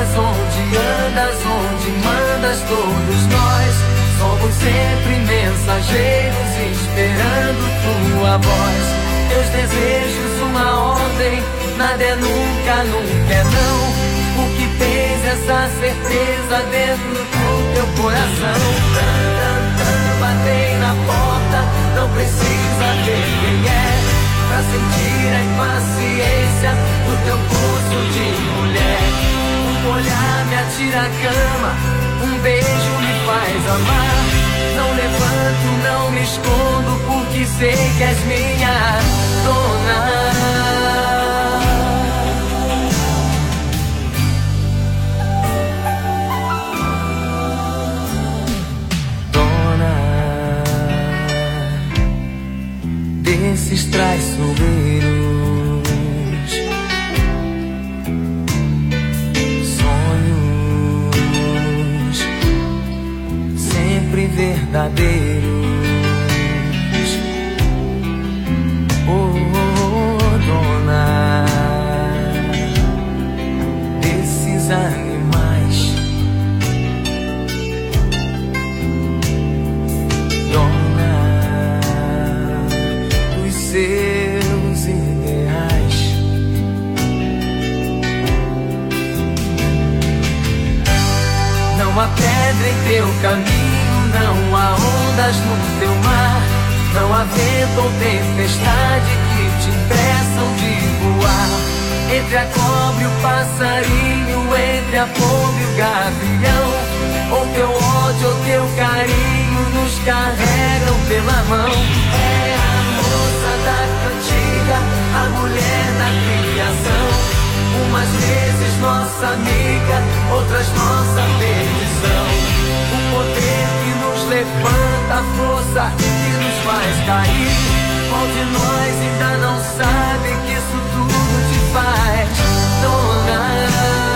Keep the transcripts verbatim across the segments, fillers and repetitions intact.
estás, onde andas, onde mandas, todos nós somos sempre mensageiros esperando tua voz. Teus desejos uma ordem, nada é nunca, nunca é não. Porque tens essa certeza dentro do teu coração. Tan, tan, tan, batei na porta, não precisa ver quem é, pra sentir a impaciência do teu pulso de mulher. Um olhar me atira a cama, um beijo me faz amar. Não levanto, não me escondo, porque sei que és minha dona. Desses traiçoeiros, sonhos sempre verdadeiros. Oh, oh, dona desses animais, dona seus ideais. Não há pedra em teu caminho, não há ondas no teu mar, não há vento ou tempestade que te impeçam de voar. Entre a cobra e o passarinho, entre a pomba e o gavião, ou teu ódio ou teu carinho nos carregam pela mão. É a moça da cantiga, a mulher da criação. Umas vezes nossa amiga, outras nossa perdição. O poder que nos levanta, a força que nos faz cair. Qual de nós ainda não sabe que isso tudo te faz, dona?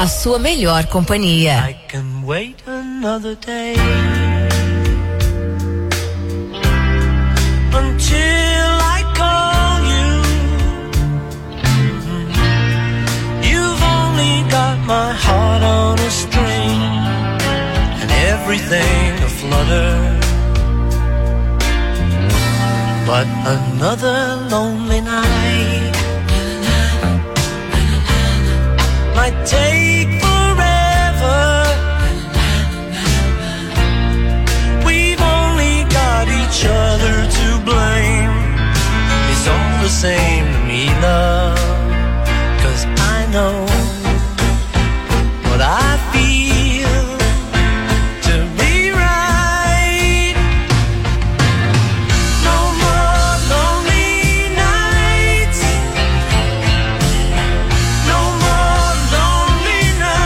a sua melhor companhia. I can wait another day until I call you. You've only got my heart on a string and everything aflutter. But another lonely night might take forever. We've only got each other to blame. It's all the same to me, love, 'cause I know what I feel to be right. No more lonely nights. No more lonely nights.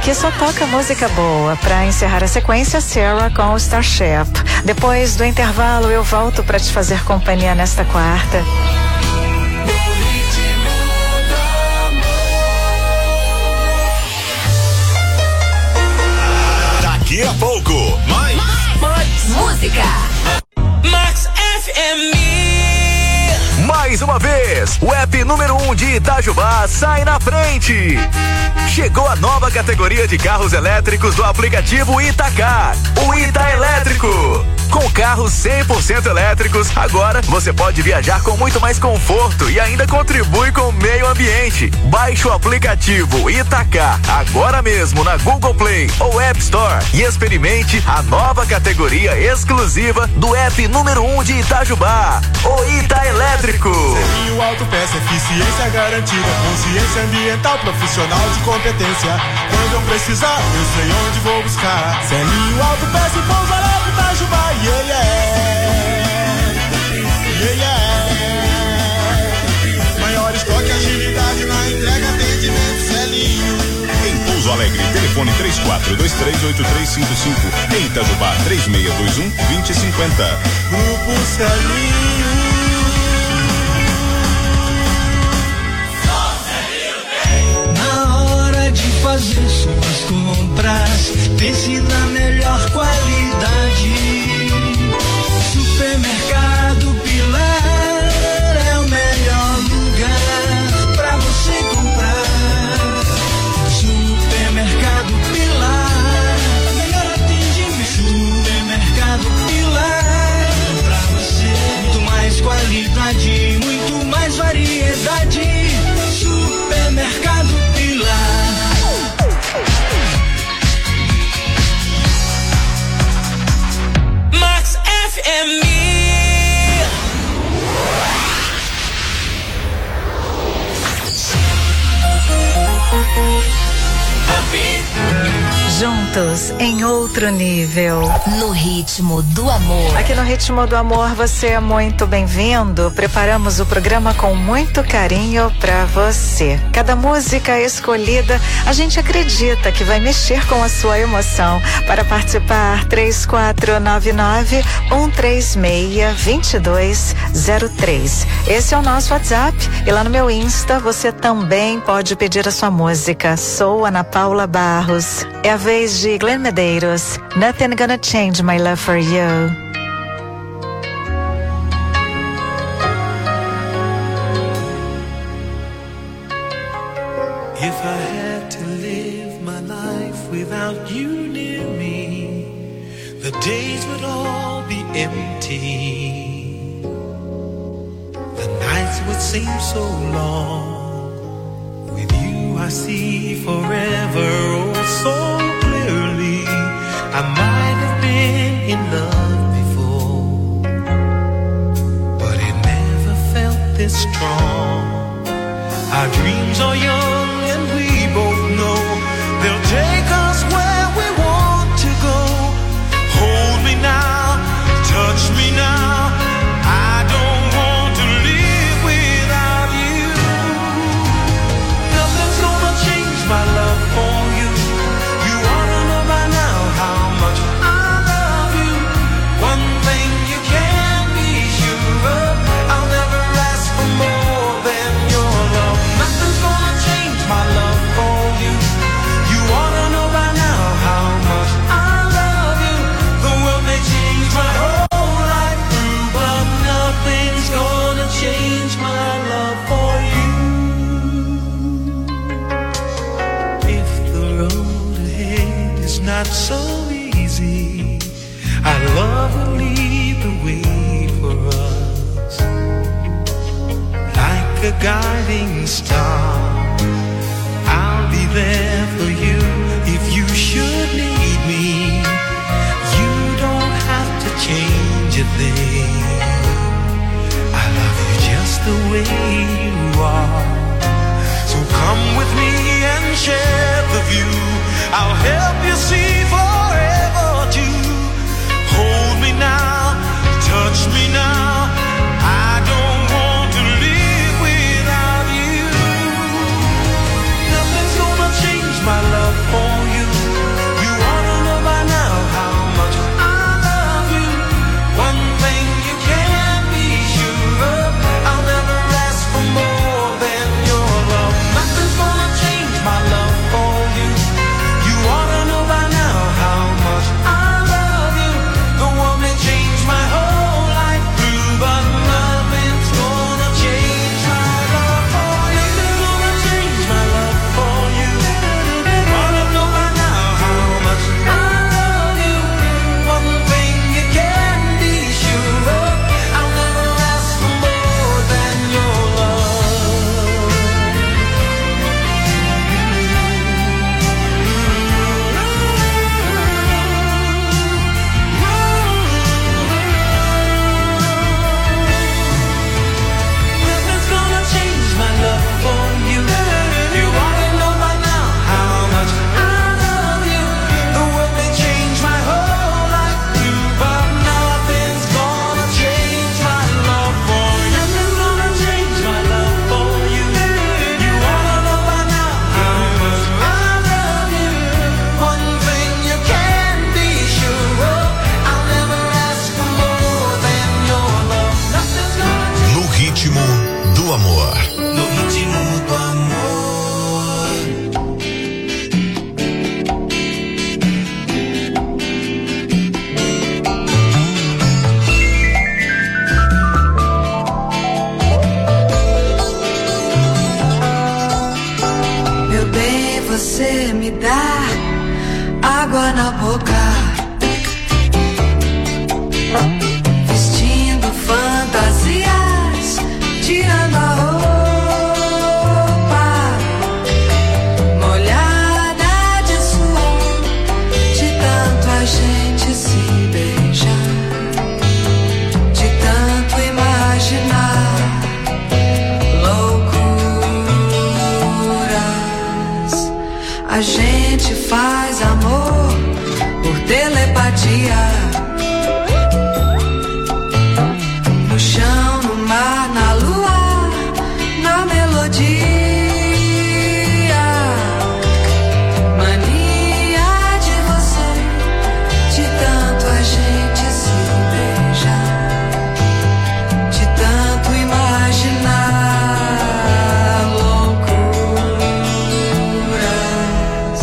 Aqui só toca música boa. Para encerrar a sequência, Sarah com o Starship. Depois do intervalo, eu volto para te fazer companhia nesta quarta. Daqui a pouco, mais, mais, mais música. Max F M. Mais uma vez, o app número um de Itajubá sai na frente. Chegou a nova categoria de carros elétricos do aplicativo Itacar, o Ita Elétrico. Com carros cem por cento elétricos, agora você pode viajar com muito mais conforto e ainda contribui com o meio ambiente. Baixe o aplicativo Itacar agora mesmo na Google Play ou App Store e experimente a nova categoria exclusiva do app número um de Itajubá, o Ita Elétrico. Selinho Autopeça, eficiência garantida, consciência ambiental, profissional de competência. Quando eu precisar, eu sei onde vou buscar. Selinho Autopeça e Pouso Alegre, Itajubá. Yeah, yeah. Yeah, yeah. Maior estoque, agilidade na entrega, atendimento, Selinho. Em Pouso Alegre, telefone três quatro dois três oito três cinco cinco. Em Itajubá, três seis dois um dois zero cinco zero. Grupo Selinho. De fazer suas compras, pense na melhor qualidade. Supermercado Pilar é o melhor lugar pra você comprar. Supermercado Pilar, melhor atendimento. Supermercado Pilar, pra você muito mais qualidade, muito mais variedade. Supermercado Pilar. Max F M. Juntos em outro nível. No ritmo do amor. Aqui no Ritmo do Amor você é muito bem-vindo. Preparamos o programa com muito carinho pra você. Cada música escolhida, a gente acredita que vai mexer com a sua emoção. Para participar, três quatro nove nove, um três seis, dois dois zero três. Esse é o nosso WhatsApp e lá no meu Insta você também pode pedir a sua música. Sou Ana Paula Barros. É a vez de Glenn Medeiros. Nothing Gonna Change My Love For You. If I had to live my life without you near me, the days would all be empty. The nights would seem so long. With you I see forever oh so clearly. I might have been in love before, but it never felt this strong. Our dreams are young and we both know they'll take us where we want to go. Hold me now, touch me now. I don't want to live without you. Nothing's gonna change my love for you. You ought to know by now how much I love you. One thing you can be sure of, I'll never ask for more than your love. Nothing's gonna change my love for you. You ought to know by now how much I love you. The world may change my whole life through, but nothing's gonna change my love for you. If the road ahead is not so easy, our love will lead the way for us. Like a guiding star, I'll be there for you if you should need me. You don't have to change a thing. I love you just the way you are. So come with me and share the view. I'll help you see forever too. Hold me now, touch me now. I don't want to live without you. Nothing's gonna change my love for you. você me dá água na boca, vestindo fantasias, tirando a roupa, molhada de suor, de tanto a gente se beijar, de tanto imaginar loucuras. A gente faz amor por telepatia, no chão, no mar, na lua, na melodia. Mania de você, de tanto a gente se beijar, de tanto imaginar loucuras.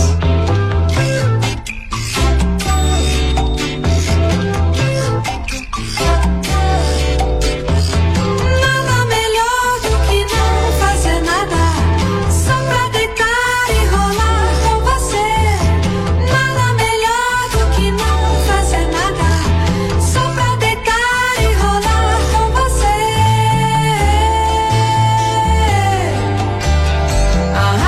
Nada melhor do que não fazer nada, só pra deitar e rolar com você. Nada melhor do que não fazer nada, só pra deitar e rolar com você. Ah, ah,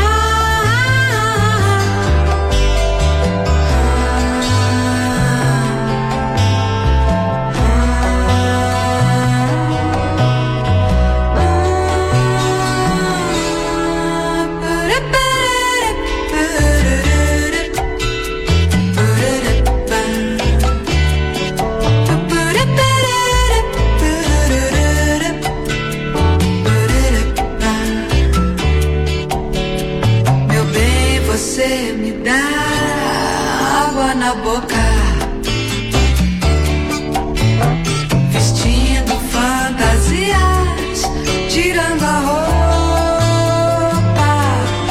meu bem, você me dá água na boca, vestindo fantasias, tirando a roupa,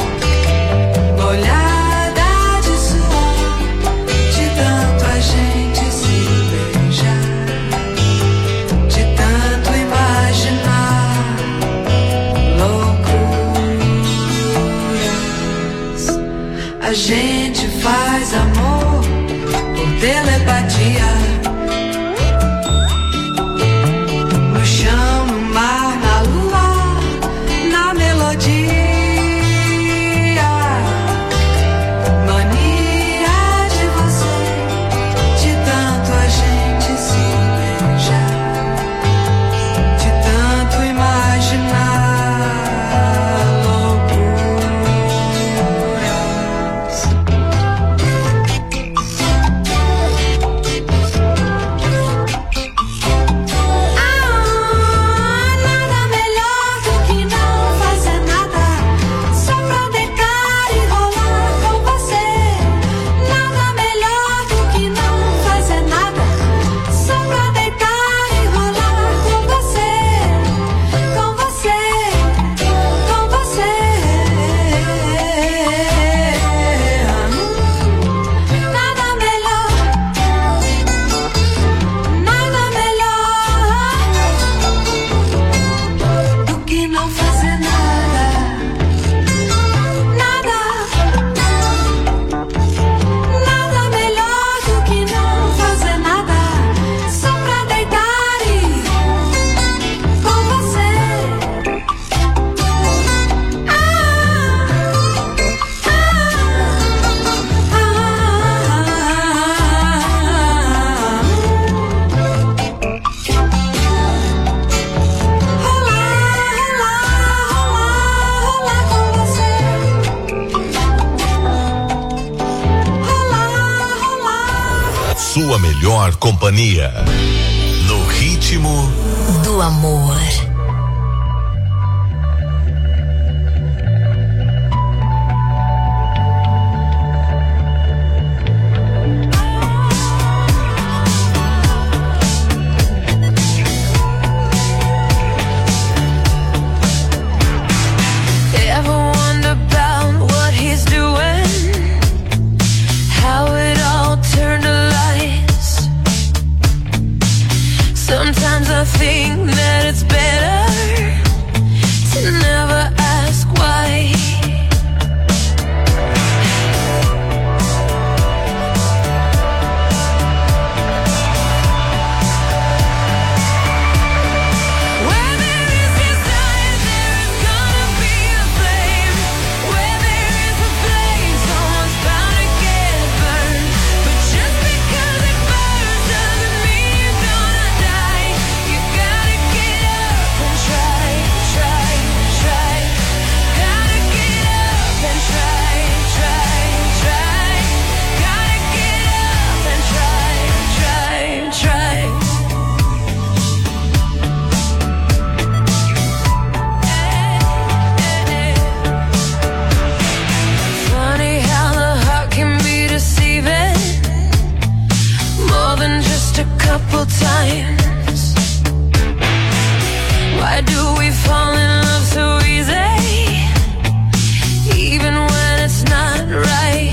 molhada de suor, de tanto a gente se beijar, de tanto imaginar loucuras. A gente faz amor por telepatia, no chão, no mar, na lua, na melodia. Mania de você, de tanto a gente se beijar, de tanto imaginar loucuras. Nada melhor do que não fazer nada, só pra deitar e rolar com você. Nada melhor do que não fazer nada, só pra deitar e rolar com você. Com você, com você. Nada melhor, nada melhor do que não fazer nada. Nada, nada melhor do que não fazer nada, só pra deitar e com você. Ah, Sua melhor companhia. No ritmo do amor. Ever wonder about what he's doing? How it all turned to lies. Sometimes I think that it's better Why do we fall in love so easy, even when it's not right?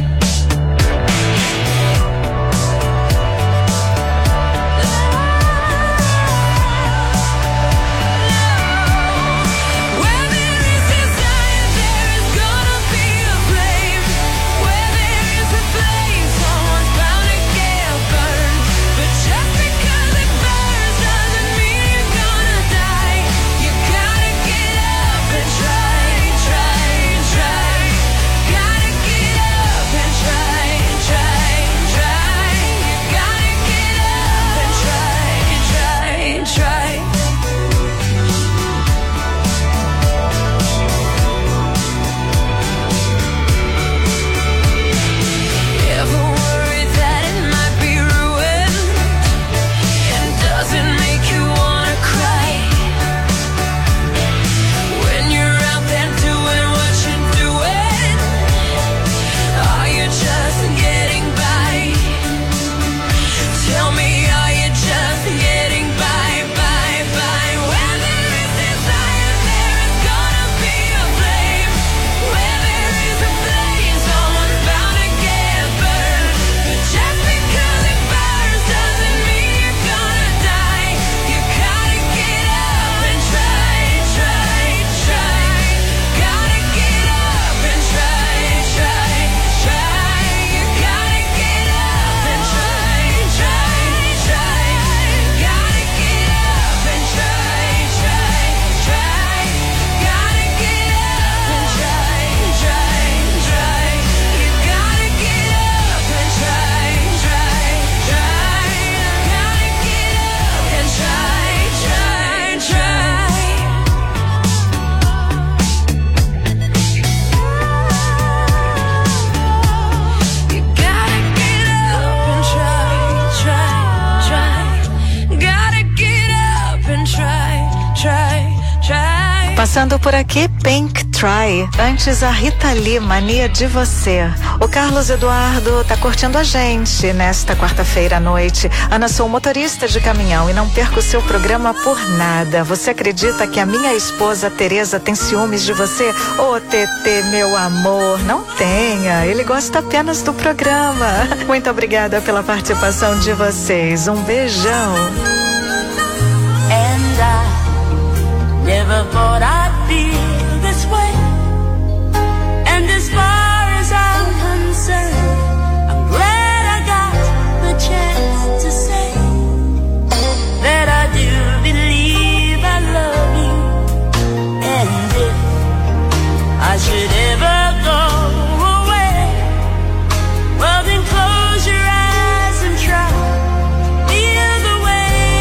Passando por aqui, Pink Try. Antes, a Rita Lee, Mania de Você. O Carlos Eduardo tá curtindo a gente nesta quarta-feira à noite. Ana, sou motorista de caminhão e não perco o seu programa por nada. Você acredita que a minha esposa Tereza tem ciúmes de você? Ô, Tetê, meu amor, não tenha. Ele gosta apenas do programa. Muito obrigada pela participação de vocês. Um beijão. And I never thought I'd feel this way. And as far as I'm concerned, I'm glad I got the chance to say that I do believe I love you. And if I should ever go away, well then close your eyes and try, feel the way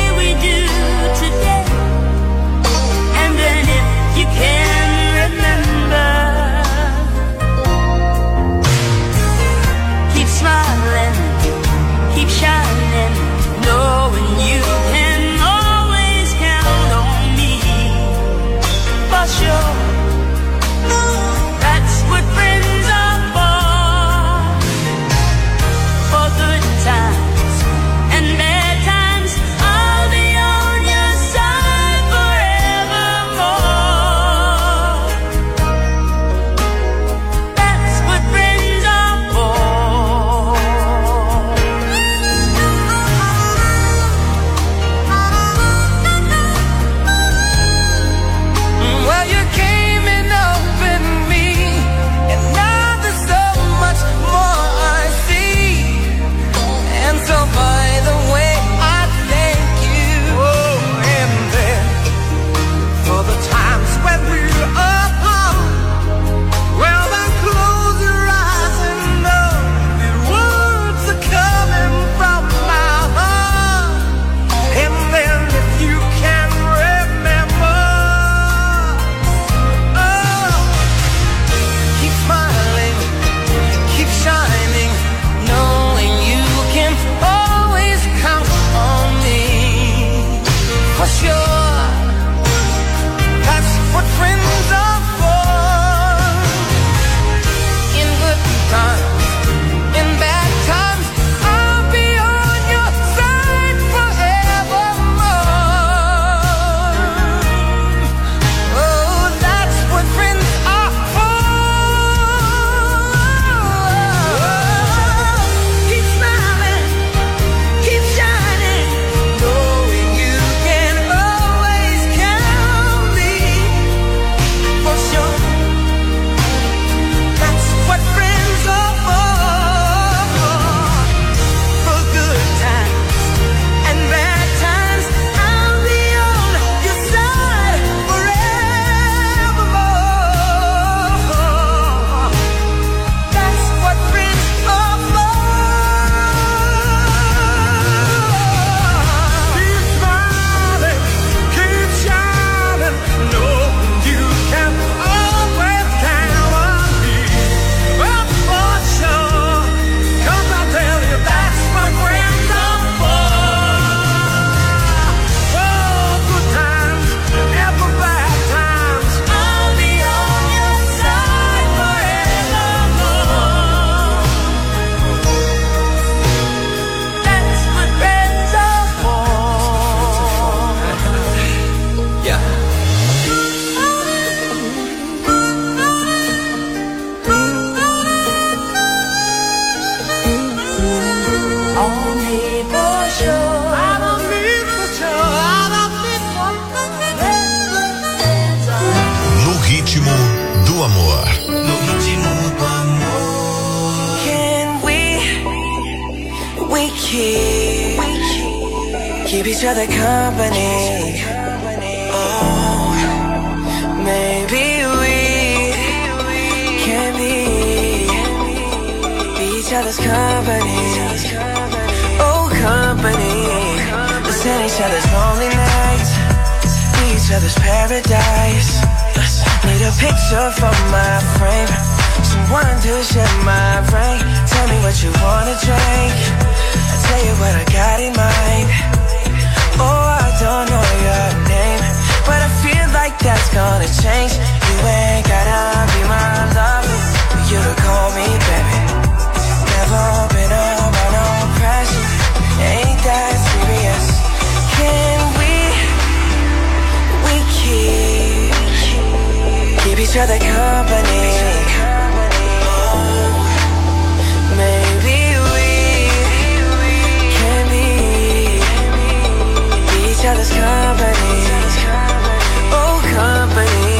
ritmo do amor. No ritmo do amor. Can we, we keep, keep each other company? Oh, maybe we can be, be each other's company. Oh, company. Listen each other's lonely nights, be each other's paradise. Need a picture for my frame, someone to share my brain. Tell me what you wanna drink, I'll tell you what I got in mind. Oh, I don't know your name, but I feel like that's gonna change. You ain't gotta be my lover for you to call me baby. Never been under no pressure, ain't that serious. Can we, we keep, keep each other company? Oh, maybe we can be, be each other's company. Oh, company.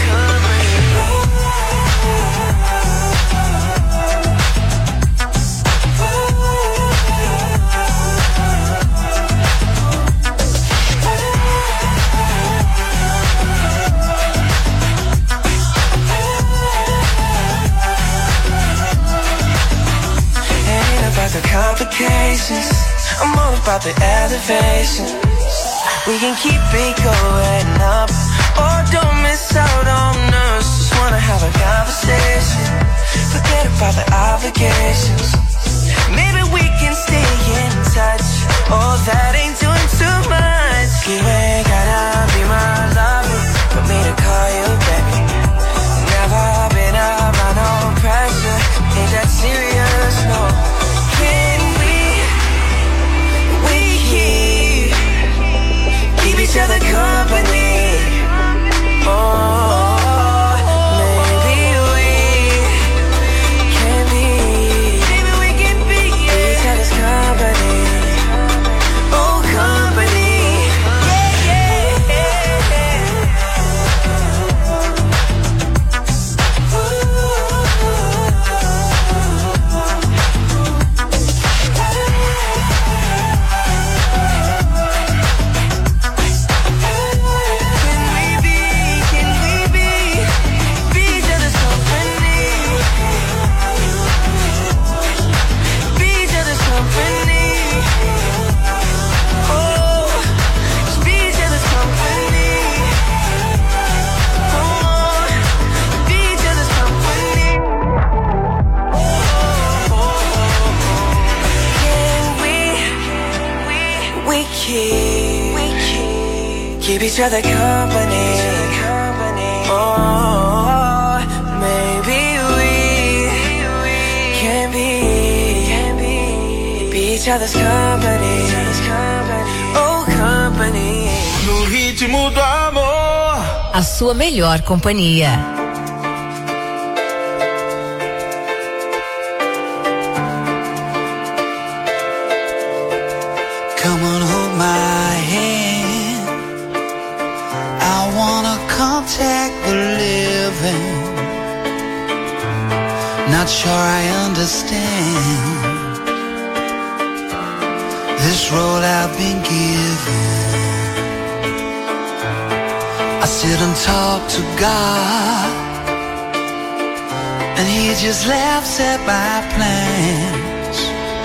The complications, I'm all about the elevation. We can keep it going up, or don't miss out on us. Just wanna have a conversation, forget about the obligations. Maybe we can stay in touch, oh that ain't doing too much. You ain't gotta be my lover for me to call you baby. Never been around no pressure, ain't that serious, no. Keep each other company. Oh, maybe we can be, maybe we can be each other's company. Oh, company. Yeah, yeah, yeah. Keep each other company. Oh, maybe we can be, be each other's company. Oh, company. No ritmo do amor. A sua melhor companhia. Come on, hold my hand. I wanna contact the living. Not sure I understand this role I've been given. I sit and talk to God, and He just laughs at my plans.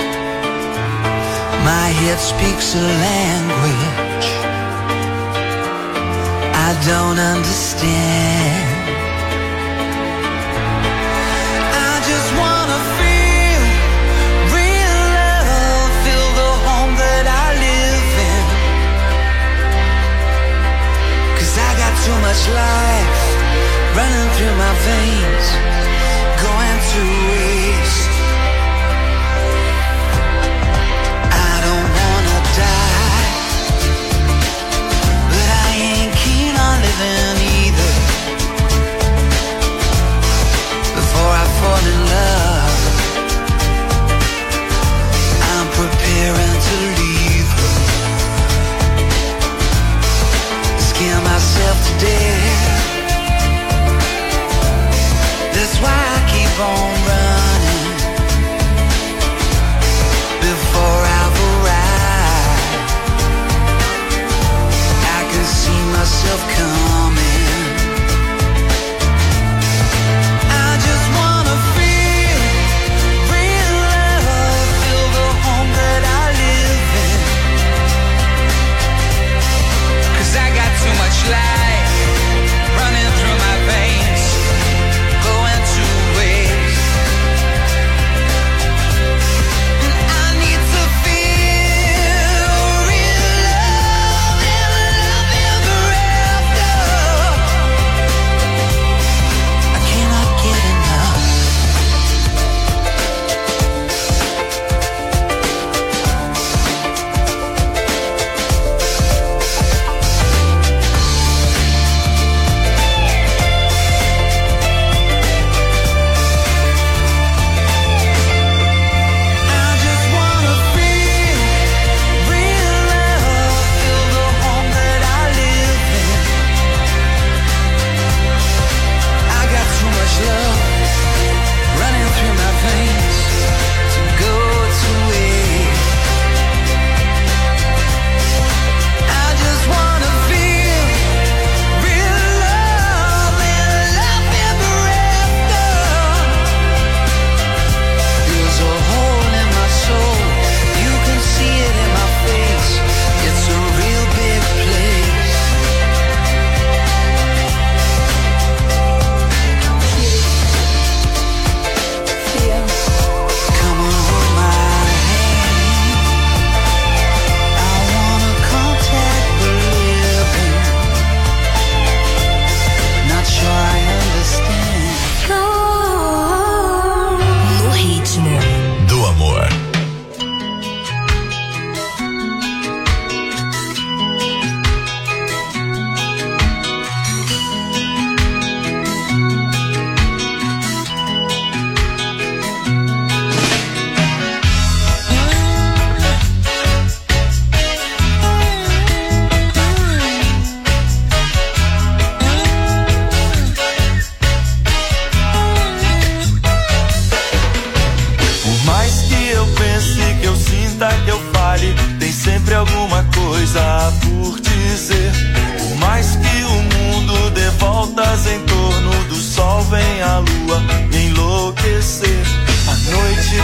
My head speaks a language I don't understand. I just wanna feel real love, feel the home that I live in. 'Cause I got too much life running through my veins, going to waste. I don't wanna die, but I ain't keen on living either. Before I fall in love, I'm preparing to leave her. Scare myself to death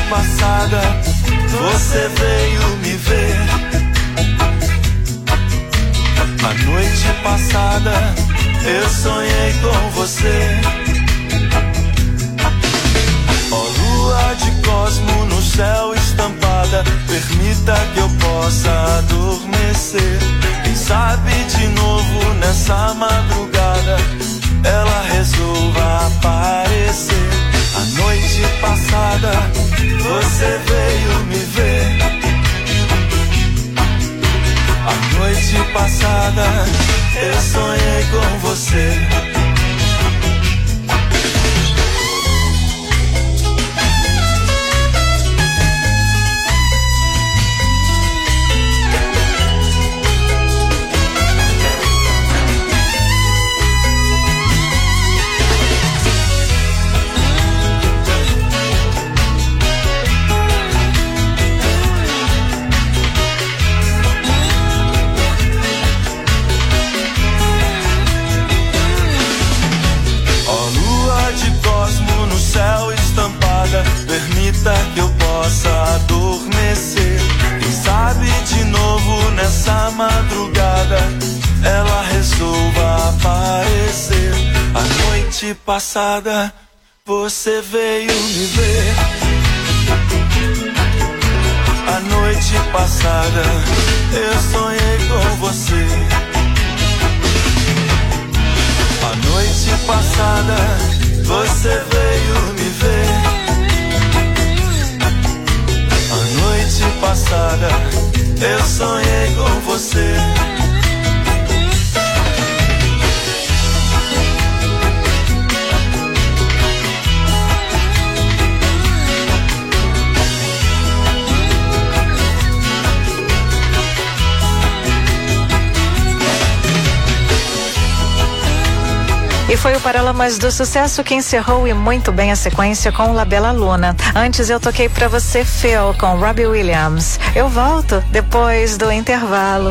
passada você veio me ver. A noite passada eu sonhei com você. Ó lua de cosmo no céu estampada, permita que eu possa adormecer. Quem sabe de novo nessa madrugada ela resolva aparecer. A noite passada você veio me ver. A noite passada eu sonhei com você. Permita que eu possa adormecer. Quem sabe de novo nessa madrugada ela resolva aparecer. A noite passada você veio me ver. A noite passada eu sonhei com você. A noite passada você veio me ver. A noite passada eu sonhei com você. E foi o Paralamas do Sucesso que encerrou e muito bem a sequência com La Bella Luna. Antes eu toquei pra você Phil com Robbie Williams. Eu volto depois do intervalo.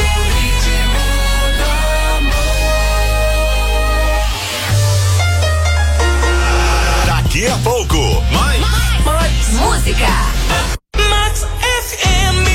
Daqui a pouco, mais, mais, mais música. Max F M.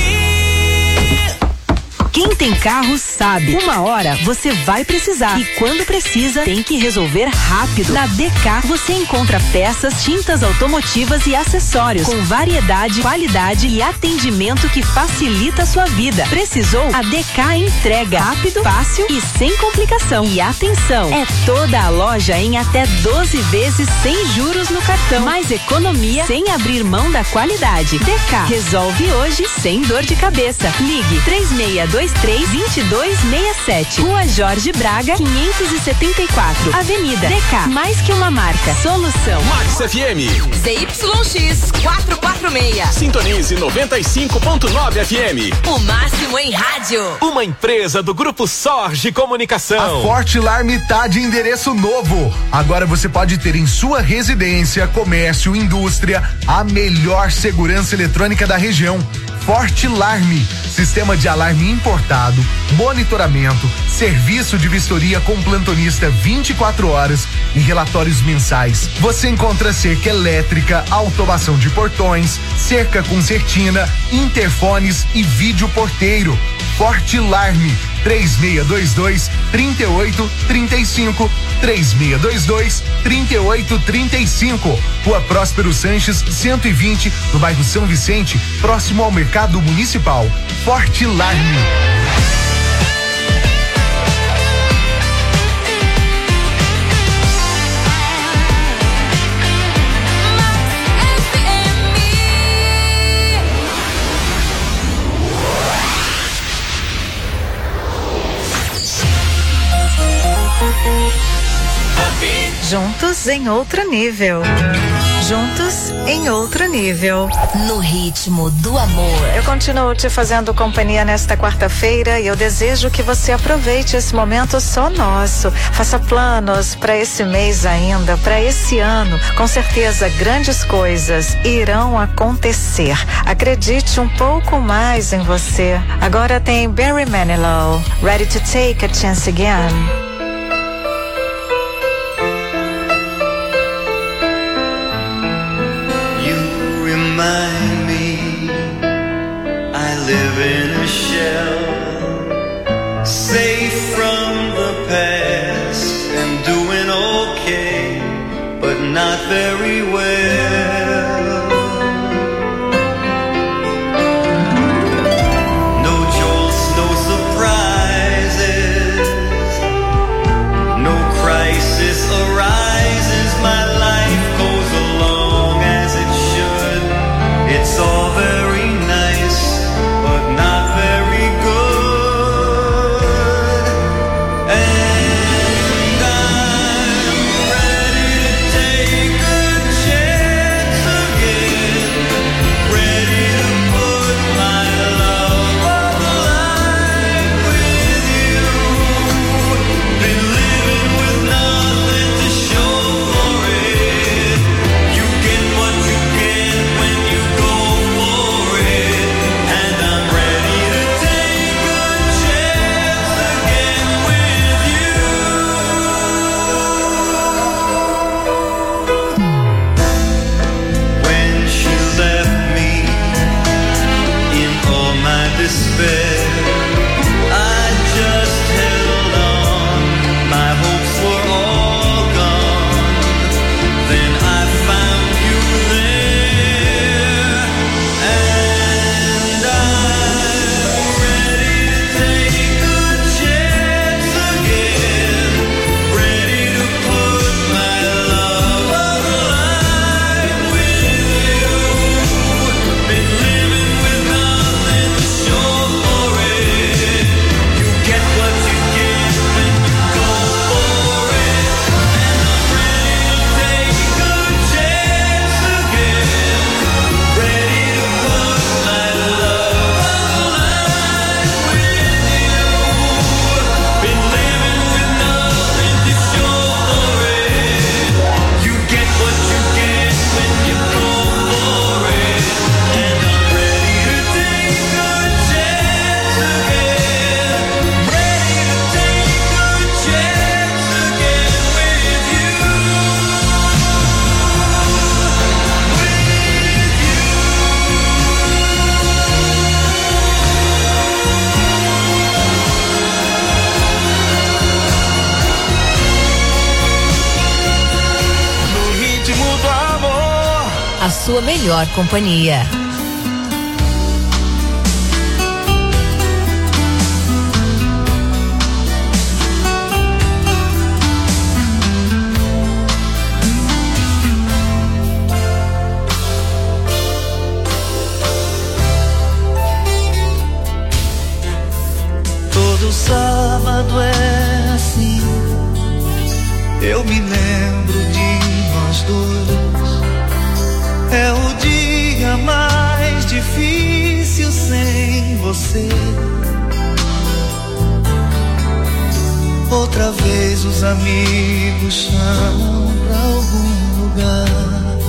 Quem tem carro sabe, uma hora você vai precisar e quando precisa tem que resolver rápido. Na D K você encontra peças, tintas automotivas e acessórios com variedade, qualidade e atendimento que facilita a sua vida. Precisou? A D K entrega rápido, fácil e sem complicação. E atenção, é toda a loja em até doze vezes sem juros no cartão. Mais economia sem abrir mão da qualidade. D K resolve hoje sem dor de cabeça. Ligue três seis dois três, dois dois seis sete. Rua Jorge Braga, quinhentos e setenta e quatro. Avenida D K. Mais que uma marca. Solução. Max F M. Z Y X quatrocentos e quarenta e seis. Sintonize noventa e cinco ponto nove F M. O máximo em rádio. Uma empresa do Grupo Sorge Comunicação. A Forte Alarme tá de endereço novo. Agora você pode ter em sua residência, comércio, indústria, a melhor segurança eletrônica da região. Forte Alarme, sistema de alarme importado, monitoramento, serviço de vistoria com plantonista vinte e quatro horas e relatórios mensais. Você encontra cerca elétrica, automação de portões, cerca com certina, interfones e vídeo porteiro. Forte Alarme, três seis dois dois, três oito três cinco, três seis dois dois, três oito três cinco. Rua Próspero Sanches, cento e vinte, no bairro São Vicente, próximo ao Mercado Municipal. Forte Alarme. Juntos em outro nível. Juntos em outro nível. No ritmo do amor. Eu continuo te fazendo companhia nesta quarta-feira e eu desejo que você aproveite esse momento só nosso. Faça planos para esse mês ainda, para esse ano. Com certeza grandes coisas irão acontecer. Acredite um pouco mais em você. Agora tem Barry Manilow, Ready to Take a Chance Again. find me, I live in a shell, safe from the past and doing okay, but not very well. No jolts, no surprises, no crisis arises, my life goes along as it should. It's all very nice, but not very good. And I'm ready to take a chance again, ready to put my love on the line with you. Been living with nothing to show for it. You get what you get when you go for it. And I'm ready to take a chance again with you. When she left me in all my despair, I just held on, my hopes were all gone. Then I found you there, and I'm ready to take a chance again, ready to put my love on the line with you. Been living with nothing to show for it. You get what you get when you go for it. And I'm ready to take a chance again, ready to put my love on the line with you. Been living with nothing to show for it. You get what you get when you go for it. And I'm ready to take a chance again, ready to take a chance again with you. No ritmo do amor. A sua melhor companhia. Todo sábado é assim, eu me lembro de nós dois. É o dia mais difícil sem você. Outra vez os amigos chamam pra algum lugar,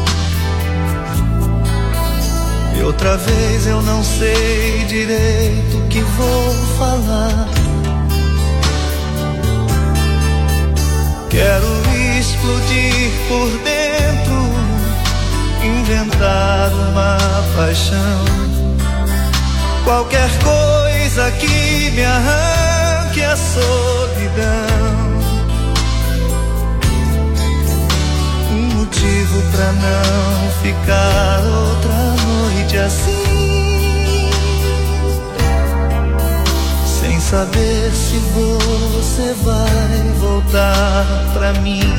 e outra vez eu não sei direito o que vou falar. Quero explodir por dentro, inventar uma paixão, qualquer coisa que me arranque a solidão. Um motivo pra não ficar outra noite assim, sem saber se você vai voltar pra mim.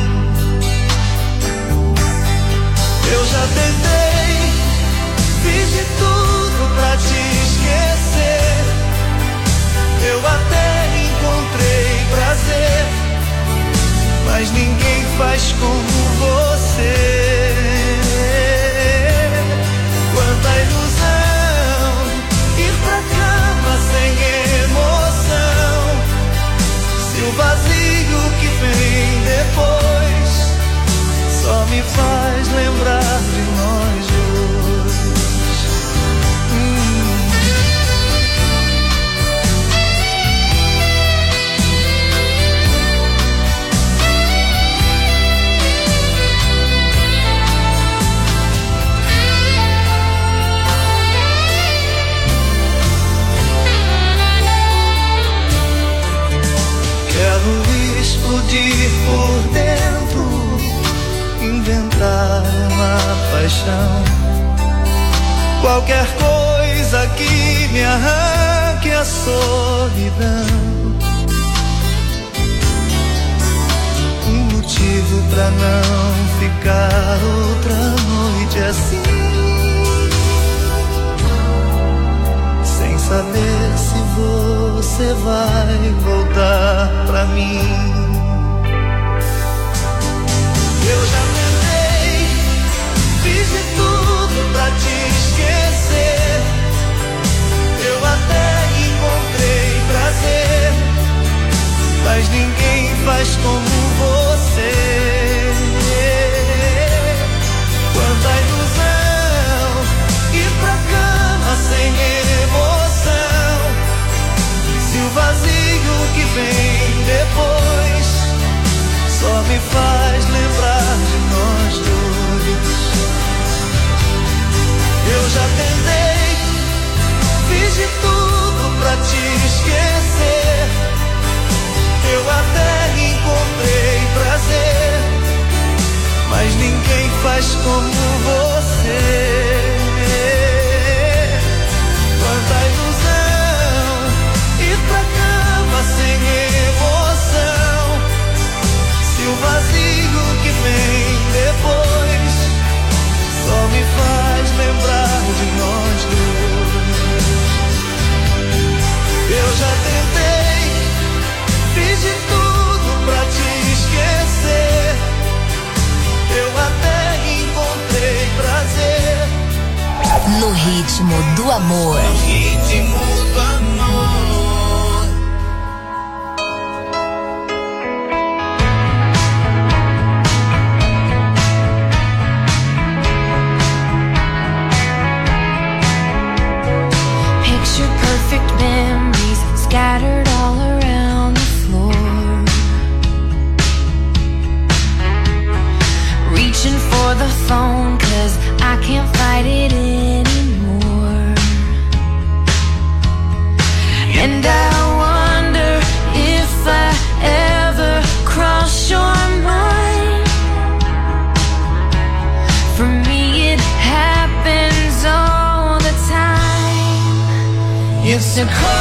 Eu já tentei, fiz de tudo pra te esquecer. Eu até encontrei prazer, mas ninguém faz como você. Quanta ilusão, ir pra cama sem emoção. Se o vazio que vem depois só me faz lembrar de nós dois. Hum. explodir por dentro, inventar uma paixão. Qualquer coisa que me arranque a solidão. Um motivo pra não ficar outra noite assim, sem saber se você vai voltar pra mim. Eu já tentei, fiz de tudo pra te esquecer. Eu até encontrei prazer, mas ninguém faz como você. Quanta ilusão, ir pra cama sem emoção. Se o vazio que vem depois só me faz lembrar de nós dois. Eu já tentei, fiz de tudo pra te esquecer. Eu até encontrei prazer, mas ninguém faz como você. Quanta ilusão, ir pra cama sem emoção. Se o vazio que vem depois só me faz lembrar de nós dois. Eu já tentei, fiz de tudo pra te esquecer. Eu até encontrei prazer. No ritmo do amor. No ritmo do amor. Picture perfect memories scattered all around the floor. Reaching for the phone 'cause I can't fight it anymore. And I wonder if I ever cross your mind. For me it happens all the time. It's a call.